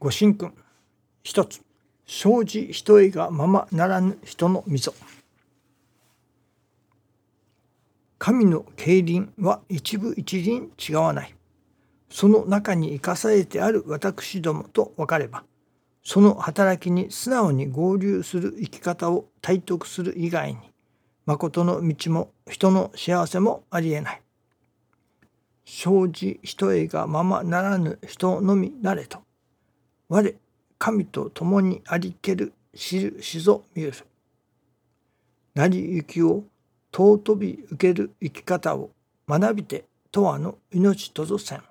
ご神君。一つ、生じ一重がままならぬ人の溝。神の競輪は一部一輪違わない。その中に生かされてある私どもと分かれば、その働きに素直に合流する生き方を体得する以外に、誠の道も人の幸せもありえない。生じ一重がままならぬ人のみなれと、我神と共にありける知るしぞ見る。成り行きを尊び受ける生き方を学びてとわの命とぞせん。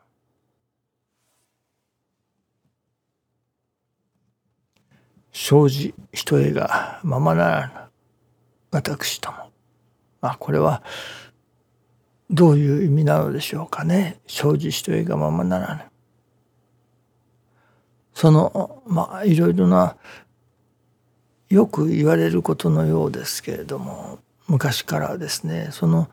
生じ一重がままならぬ私ども。これはどういう意味なのでしょうかね。生じ一重がままならぬ。そのいろいろなよく言われることのようですけれども、昔からですね、その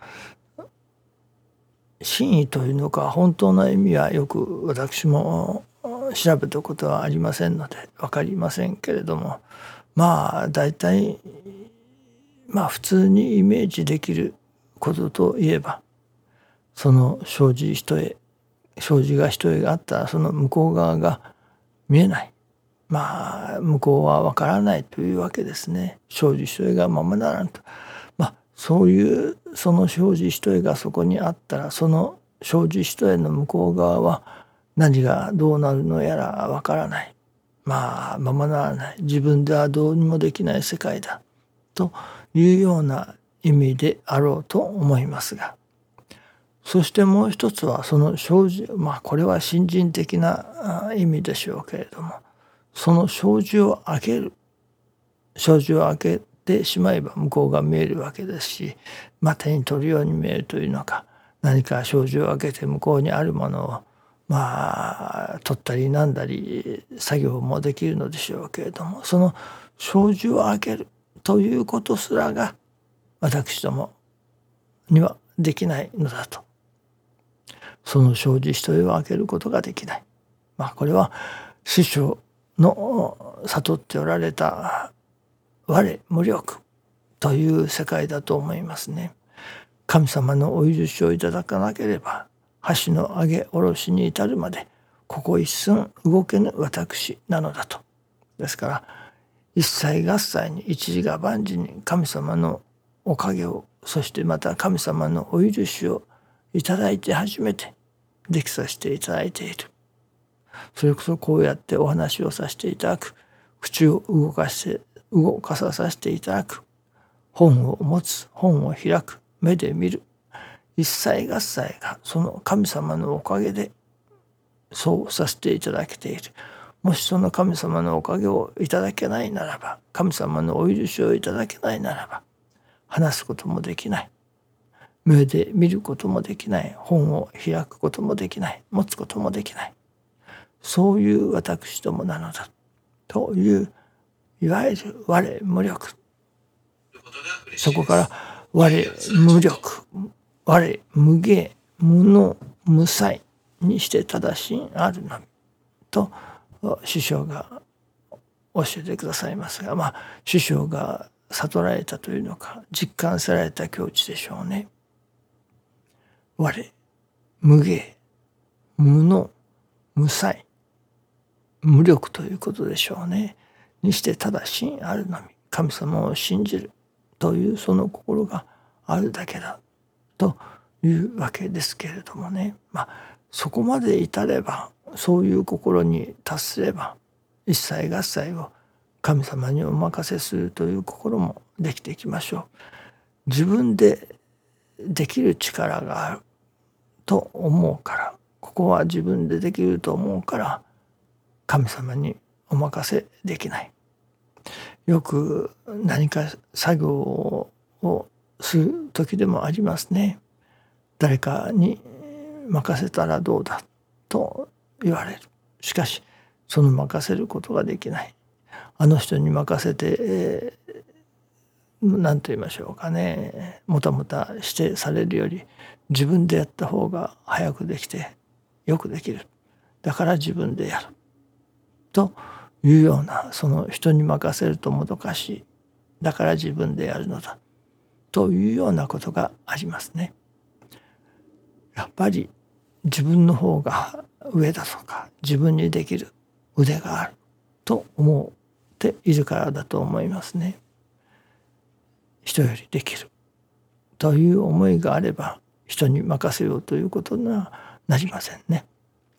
真意というのか本当の意味はよく私も調べたことはありませんので分かりませんけれども、大体普通にイメージできることといえば、その生じが一重があったらその向こう側が見えない、向こうは分からないというわけですね。生じ一重がままならんと、そういうその生じ一重がそこにあったら、その生じ一重の向こう側は何がどうなるのやら分からない、ままならない、自分ではどうにもできない世界だというような意味であろうと思いますが、そしてもう一つはその生じ、これは信心的な意味でしょうけれども、その生じを開ける、生じを開けてしまえば向こうが見えるわけですし、手に取るように見えるというのか、何か生じを開けて向こうにあるものを取ったりなんだり作業もできるのでしょうけれども、その生じを開けるということすらが私どもにはできないのだと。その生じ一重を開けることができない。これは師匠の悟っておられた我無力という世界だと思いますね。神様のお許しをいただかなければ、橋の上げ下ろしに至るまでここ一寸動けぬ私なのだと。ですから一切合切に一時が万事に神様のおかげを、そしてまた神様のお許しをいただいて初めてできさせていただいている。それこそこうやってお話をさせていただく、口を動かさせていただく、本を持つ、本を開く、目で見る、一切合切がその神様のおかげでそうさせていただけている。もしその神様のおかげをいただけないならば、神様のお許しをいただけないならば、話すこともできない、目で見ることもできない、本を開くこともできない、持つこともできない、そういう私どもなのだという、いわゆる我無力、そこから我無力、我無芸、無能、無才にして正しいあるのみと師匠が教えてくださいますが、師匠が悟られたというのか実感された境地でしょうね。我無芸、無能、無才、無力ということでしょうね。にして正しいあるのみ、神様を信じるというその心があるだけだというわけですけれどもね。そこまで至れば、そういう心に達すれば、一切合切を神様にお任せするという心もできていきましょう。自分でできる力があると思うから、ここは自分でできると思うから神様にお任せできない。よく何か作業をする時でもありますね。誰かに任せたらどうだと言われる。しかしその任せることができない。あの人に任せて、何と言いましょうかね、もたもたしてされるより自分でやった方が早くできてよくできる。だから自分でやるというような、その人に任せるともどかしい、だから自分でやるのだというようなことがありますね。やっぱり自分の方が上だとか、自分にできる腕があると思っているからだと思いますね。人よりできるという思いがあれば、人に任せようということにはなりませんね。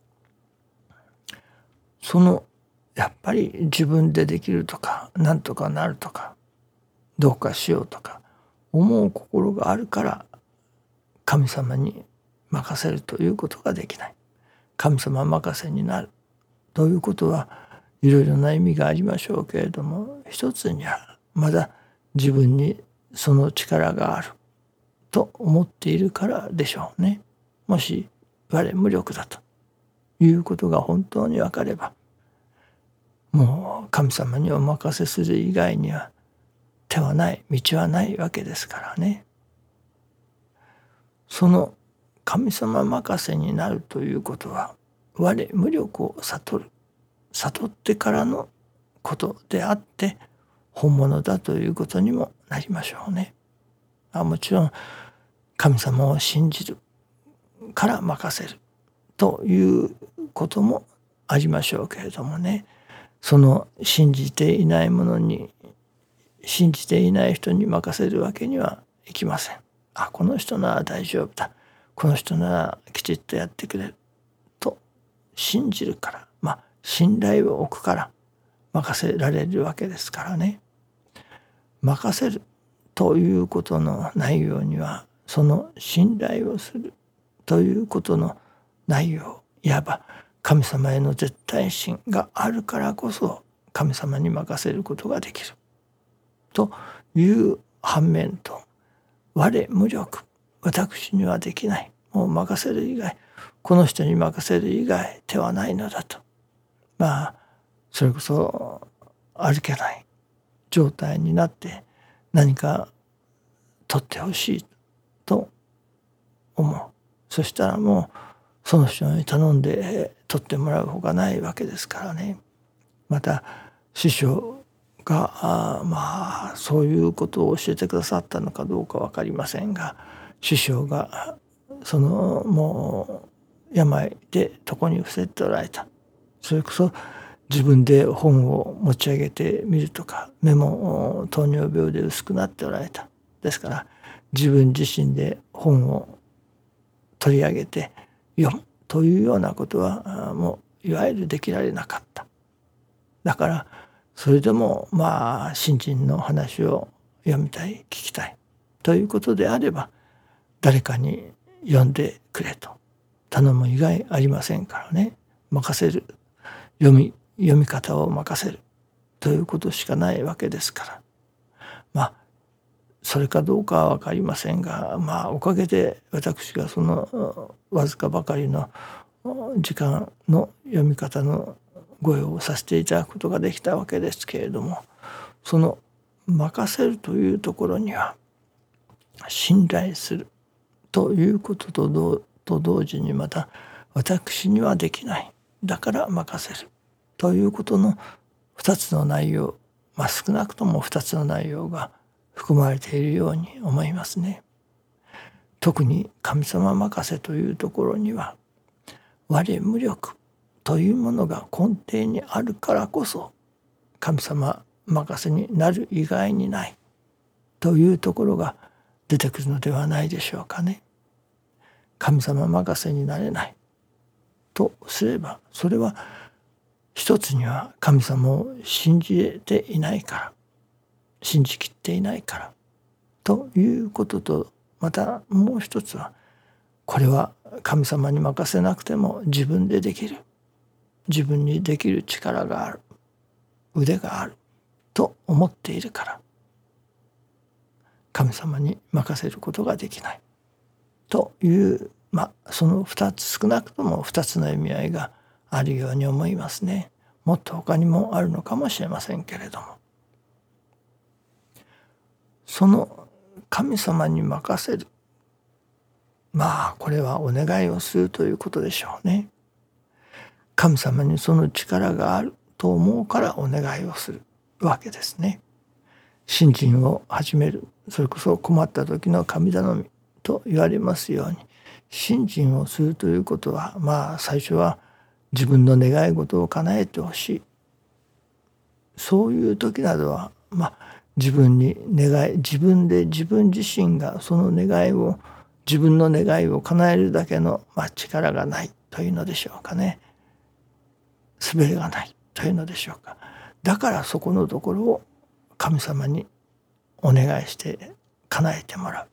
やっぱり自分でできるとか、なんとかなるとか、どうかしようとか思う心があるから、神様に任せるということができない。神様任せになるということはいろいろな意味がありましょうけれども、一つにはまだ自分にその力があると思っているからでしょうね。もし我無力だということが本当に分かれば、もう神様にお任せする以外には手はない、道はないわけですからね。その神様任せになるということは、我無力を悟ってからのことであって、本物だということにもなりましょうね。もちろん神様を信じるから任せるということもありましょうけれどもね、その信じていない人に任せるわけにはいきません。この人なら大丈夫だ、この人ならきちっとやってくれると信じるから、信頼を置くから任せられるわけですからね。任せるということの内容には、その信頼をするということの内容、いわば神様への絶対心があるからこそ、神様に任せることができるという反面と、我無力、私にはできない、もう任せる以外、この人に任せる以外手はないのだと、それこそ歩けない状態になって、何か取ってほしいと思う。そしたらもうその人に頼んで取ってもらうほかないわけですからね。また師匠がそういうことを教えてくださったのかどうか分かりませんが、師匠がもう病で床に伏せておられた。それこそ自分で本を持ち上げてみるとか、目も糖尿病で薄くなっておられた。ですから自分自身で本を取り上げて読むというようなことはもういわゆるできられなかった。だからそれでも信心の話を読みたい、聞きたいということであれば、誰かに読んでくれと頼む以外ありませんからね。任せる、読み方を任せるということしかないわけですから、それかどうかは分かりませんが、おかげで私がそのわずかばかりの時間の読み方のご用をさせていただくことができたわけですけれども、その任せるというところには、信頼するということと同時に、また私にはできない、だから任せるということの2つの内容、少なくとも2つの内容が含まれているように思いますね。特に神様任せというところには、我無力というものが根底にあるからこそ、神様任せになる以外にないというところが出てくるのではないでしょうかね。神様任せになれないとすれば、それは一つには神様を信じていないから、信じきっていないからということと、またもう一つは、これは神様に任せなくても自分でできる、自分にできる力がある、腕があると思っているから、神様に任せることができないという、その2つ、少なくとも2つの意味合いがあるように思いますね。もっと他にもあるのかもしれませんけれども、その神様に任せる、これはお願いをするということでしょうね。神様にその力があると思うからお願いをするわけですね。信心を始める、それこそ困った時の神頼みと言われますように、信心をするということは最初は自分の願い事を叶えてほしい、そういう時などは自分に願い、自分で自分自身がその願いを、自分の願いを叶えるだけの力がないというのでしょうかね。術がないというのでしょうか。だからそこのところを神様にお願いして叶えてもらう。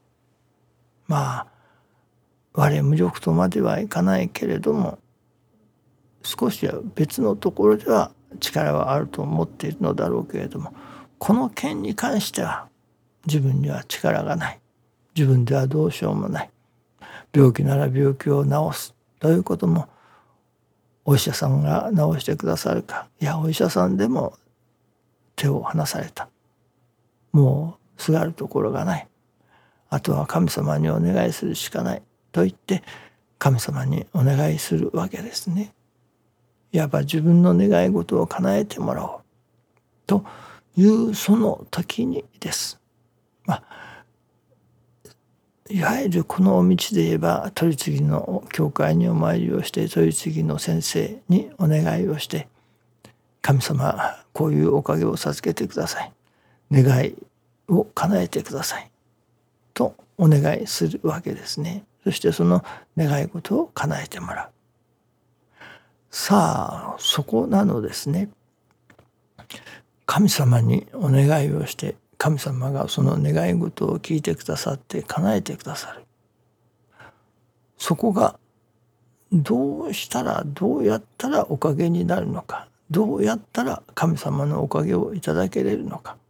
我無力とまではいかないけれども、少しは別のところでは力はあると思っているのだろうけれども、この件に関しては自分には力がない。自分ではどうしようもない。病気なら病気を治すということも、お医者さんが治してくださるか、いやお医者さんでも手を離された、もうすがるところがない、あとは神様にお願いするしかないと言って神様にお願いするわけですね。いわば自分の願い事を叶えてもらおうというその時にです。いわゆるこの道で言えば、取次の教会にお参りをして、取次の先生にお願いをして、神様こういうおかげを授けてください、願いを叶えてくださいとお願いするわけですね。そしてその願い事を叶えてもらう。さあそこなのですね。神様にお願いをして、神様がその願い事を聞いてくださって叶えてくださる。そこがどうしたら、どうやったらおかげになるのか、どうやったら神様のおかげをいただけれるのか。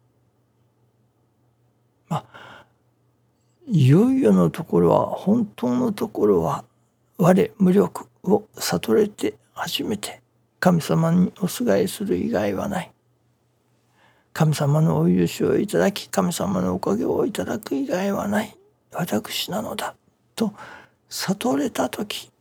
いよいよのところは、本当のところは我無力を悟れて初めて神様におすがりする以外はない。神様のお許しをいただき、神様のおかげをいただく以外はない私なのだと悟れたとき、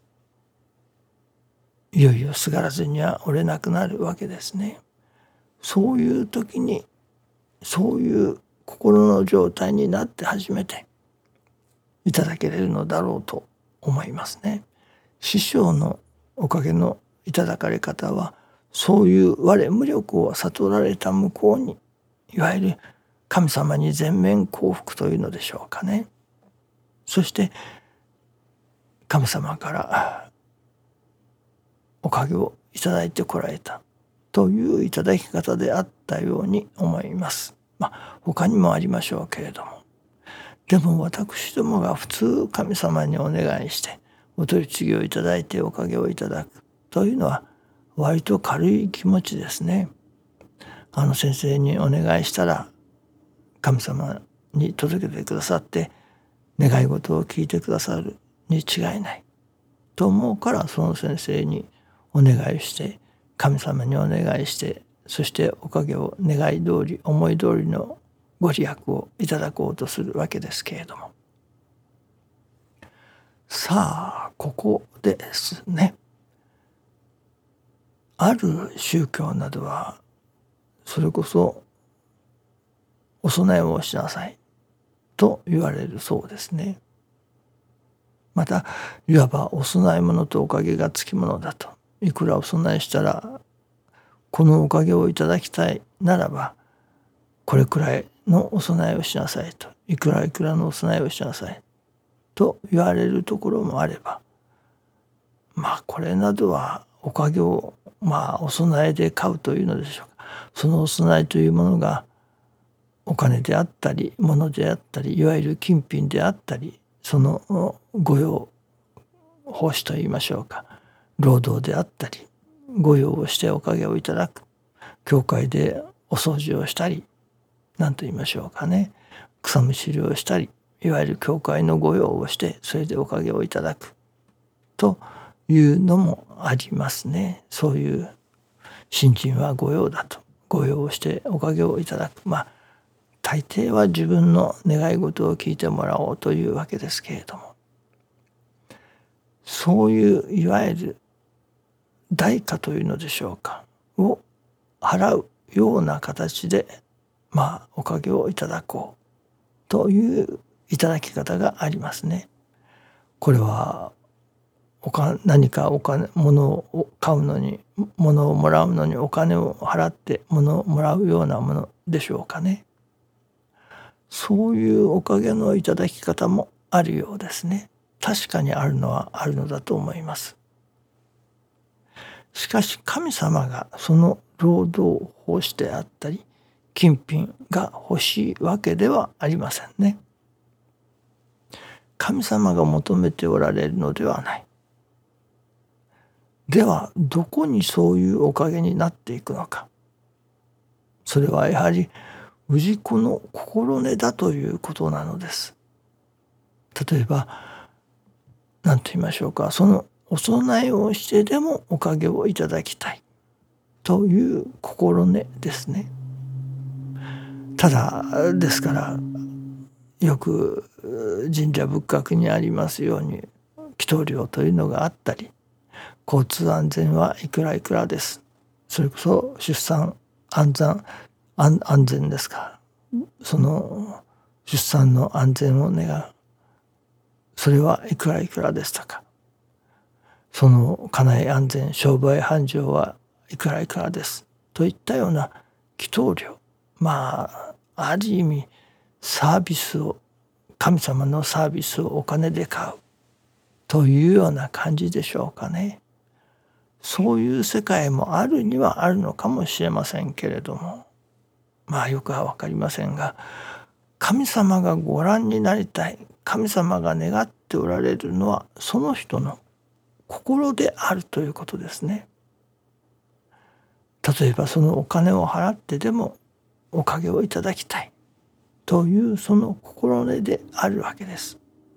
いよいよすがらずにはおれなくなるわけですね。そういう時に、そういう心の状態になって初めていただけれるのだろうと思いますね。師匠のおかげのいただかれ方は、そういう我無力を悟られた向こうに、いわゆる神様に全面降伏というのでしょうかね。そして神様からおかげをいただいてこられたといういただき方であったように思います。他にもありましょうけれども、でも私どもが普通神様にお願いしてお取り次ぎをいただいておかげをいただくというのは割と軽い気持ちですね。あの先生にお願いしたら神様に届けてくださって願い事を聞いてくださるに違いないと思うから、その先生にお願いして、神様にお願いして、そしておかげを願い通り、思い通りのご利益をいただこうとするわけですけれども、さあここですね。ある宗教などはそれこそお供えをしなさいと言われるそうですね。またいわばお供え物とおかげがつきものだと、いくらお供えしたらこのおかげをいただきたいならばこれくらいのお供えをしなさいと、いくらいくらのお供えをしなさいと言われるところもあれば、これなどはおかげをお供えで買うというのでしょうか。そのお供えというものがお金であったり物であったり、いわゆる金品であったり、その御用奉仕といいましょうか、労働であったり、御用をしておかげをいただく、教会でお掃除をしたり、何と言いましょうかね、草むしりをしたり、いわゆる教会の御用をしてそれでおかげをいただくというのもありますね。そういう信心は御用だと、御用をしておかげをいただく、大抵は自分の願い事を聞いてもらおうというわけですけれども、そういういわゆる代価というのでしょうか、 を払うような形でおかげをいただこうといういただき方がありますね。これは何か物を買うのに、物をもらうのにお金を払って物をもらうようなものでしょうかね。そういうおかげのいただき方もあるようですね。確かにあるのはあるのだと思います。しかし神様がその労働奉仕であったり金品が欲しいわけではありませんね。神様が求めておられるのではない。ではどこにそういうおかげになっていくのか。それはやはり氏子の心根だということなのです。例えば何と言いましょうか、そのお供えをしてでもおかげをいただきたいという心根ですね。ただですからよく神社仏閣にありますように祈祷料というのがあったり、交通安全はいくらいくらです。それこそ出産安全ですか。その出産の安全を願う。それはいくらいくらですとか。その家内安全商売繁盛はいくらいくらですといったような祈祷料、ある意味神様のサービスをお金で買うというような感じでしょうかね。そういう世界もあるにはあるのかもしれませんけれども、よくは分かりませんが、神様がご覧になりたい、神様が願っておられるのはその人の心であるということですね。例えばそのお金を払ってでもおかげをいただきたいというその心根であるわけです。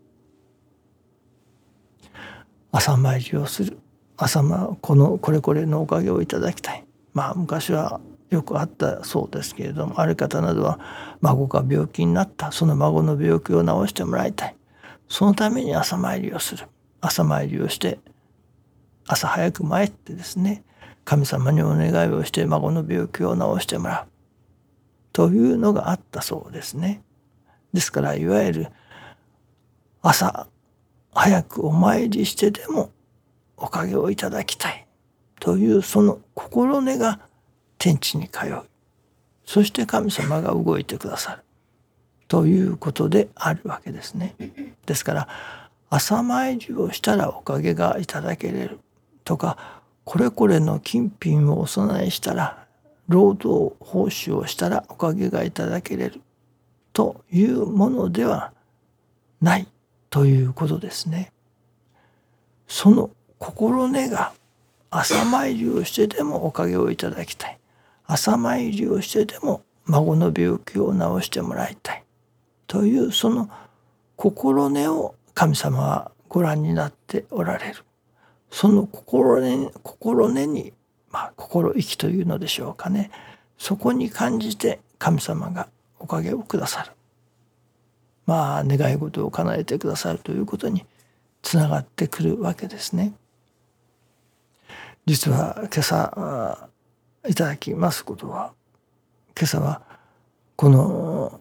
朝参りをする。これこれのおかげをいただきたい。昔はよくあったそうですけれども、ある方などは孫が病気になった。その孫の病気を治してもらいたい。そのために朝参りをする。朝参りをして朝早く参ってですね、神様にお願いをして孫の病気を治してもらうというのがあったそうですね。ですからいわゆる朝早くお参りしてでもおかげをいただきたいというその心根が天地に通う。そして神様が動いてくださるということであるわけですね。ですから朝参りをしたらおかげがいただけれるとか、これこれの金品をお供えしたら労働報酬をしたらおかげがいただけれるというものではないということですね。その心根が朝参りをしてでもおかげをいただきたい。朝参りをしてでも孫の病気を治してもらいたいというその心根を神様はご覧になっておられる。その心根に、心意気というのでしょうかね。そこに感じて神様がおかげをくださる。願い事を叶えてくださるということにつながってくるわけですね。実は今朝いただきますことは、今朝はこの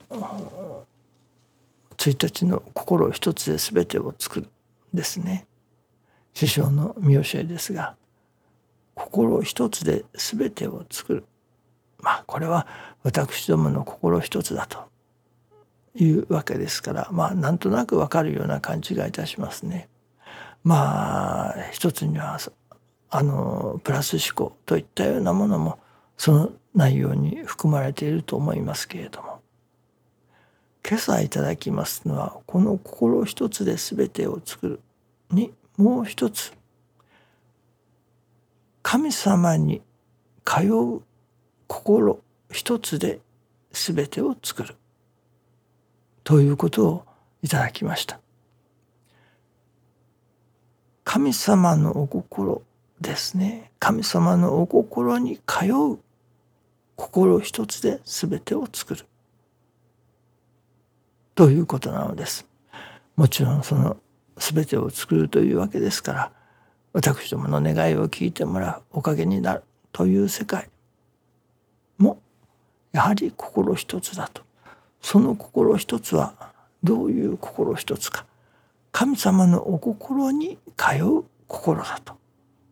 1日の心一つで全てを作るですね。師匠の見教えですが、心一つで全てを作る。これは私どもの心一つだというわけですから、なんとなくわかるような感じがいたしますね。一つにはプラス思考といったようなものもその内容に含まれていると思いますけれども、今朝いただきますのはこの心一つで全てを作るにもう一つ、神様に通う心一つで全てを作るということをいただきました。神様のお心ですね。神様のお心に通う心一つで全てを作るということなのです。もちろんその全てを作るというわけですから、私どもの願いを聞いてもらう、おかげになるという世界もやはり心一つだと。その心一つはどういう心一つか。神様のお心に通う心だと。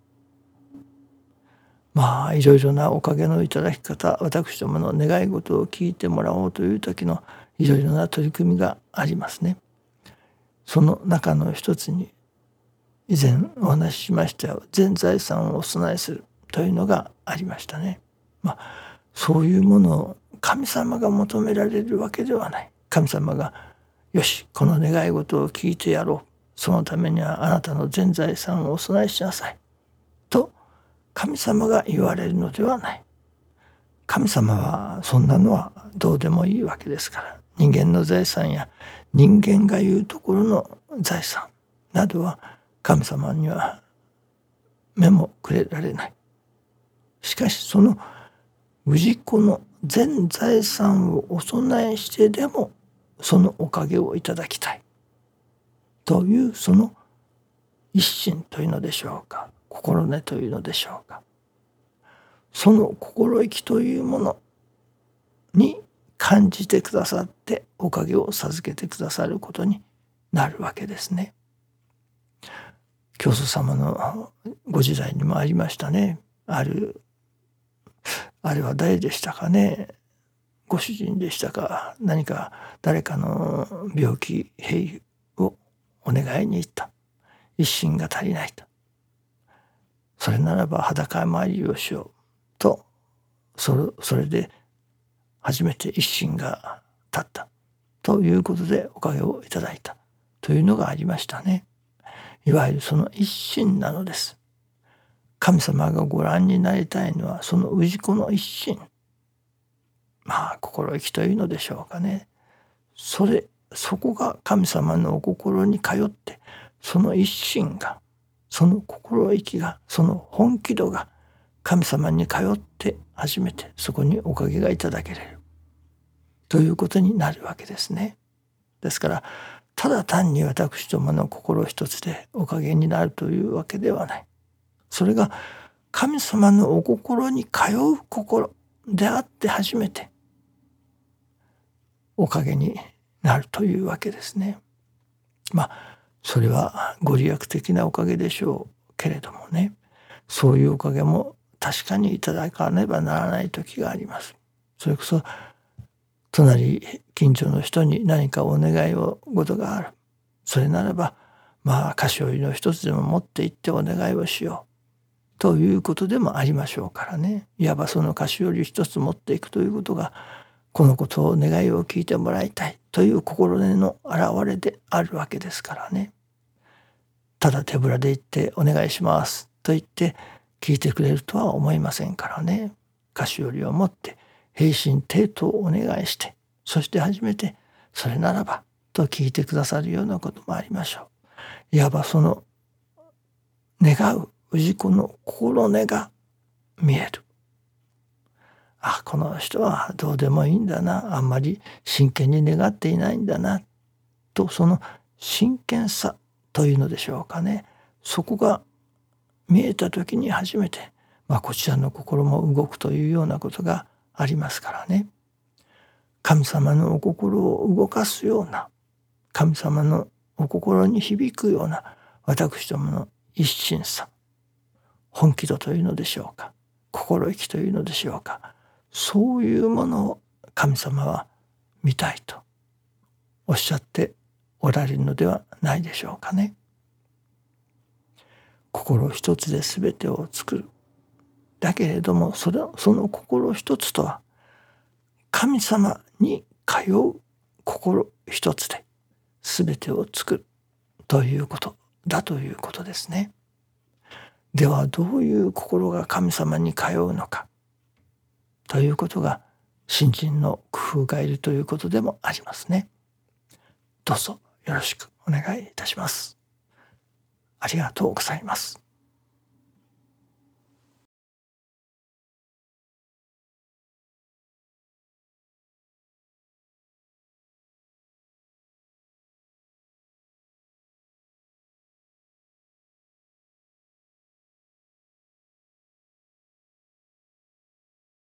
いろいろなおかげのいただき方、私どもの願い事を聞いてもらおうという時のいろいろな取り組みがありますね。その中の一つに以前お話ししましたよ、全財産をお供えするというのがありましたね。そういうものを神様が求められるわけではない。神様がよしこの願い事を聞いてやろう、そのためにはあなたの全財産をお供えしなさいと神様が言われるのではない。神様はそんなのはどうでもいいわけですから、人間の財産や人間が言うところの財産などは神様には目もくれられない。しかしその氏子の全財産をお供えしてでもそのおかげをいただきたいというその一心というのでしょうか、心根というのでしょうか、その心意気というものに感じてくださっておかげを授けてくださることになるわけですね。教祖様のご時代にもありましたね。あれは誰でしたかね。ご主人でしたか、何か誰かの病気併をお願いに行った。一心が足りないと。それならば裸参りをしようと、それで初めて一心が立ったということでおかげをいただいたというのがありましたね。いわゆるその一心なのです。神様がご覧になりたいのはその氏子の一心、心意気というのでしょうかね。そこが神様のお心に通って、その一心が、その心意気が、その本気度が神様に通って初めてそこにおかげがいただけれるということになるわけですね。ですからただ単に私どもの心一つでおかげになるというわけではない。それが神様のお心に通う心であって初めておかげになるというわけですね。それはご利益的なおかげでしょうけれどもね、そういうおかげも確かにいただかねばならない時があります。それこそ隣近所の人に何かお願い事がある。それならば菓子折りの一つでも持って行ってお願いをしようということでもありましょうからね。いわばその菓子折り一つ持っていくということが、このことを願いを聞いてもらいたいという心根の表れであるわけですからね。ただ手ぶらで行ってお願いしますと言って聞いてくれるとは思いませんからね。菓子折りを持って平身低頭をお願いして、そして初めてそれならばと聞いてくださるようなこともありましょう。いわばその願う氏子の心根が見える。この人はどうでもいいんだな、あんまり真剣に願っていないんだなと、その真剣さというのでしょうかね。そこが見えた時に初めて、こちらの心も動くというようなことがありますからね。神様のお心を動かすような、神様のお心に響くような私どもの一心さ、本気度というのでしょうか、心意気というのでしょうか、そういうものを神様は見たいとおっしゃっておられるのではないでしょうかね。心一つで全てを作る。だけれどもその心一つとは神様に通う心一つで全てを作るということだということですね。ではどういう心が神様に通うのかということが信心の工夫がいるということでもありますね。どうぞよろしくお願いいたします。ありがとうございます。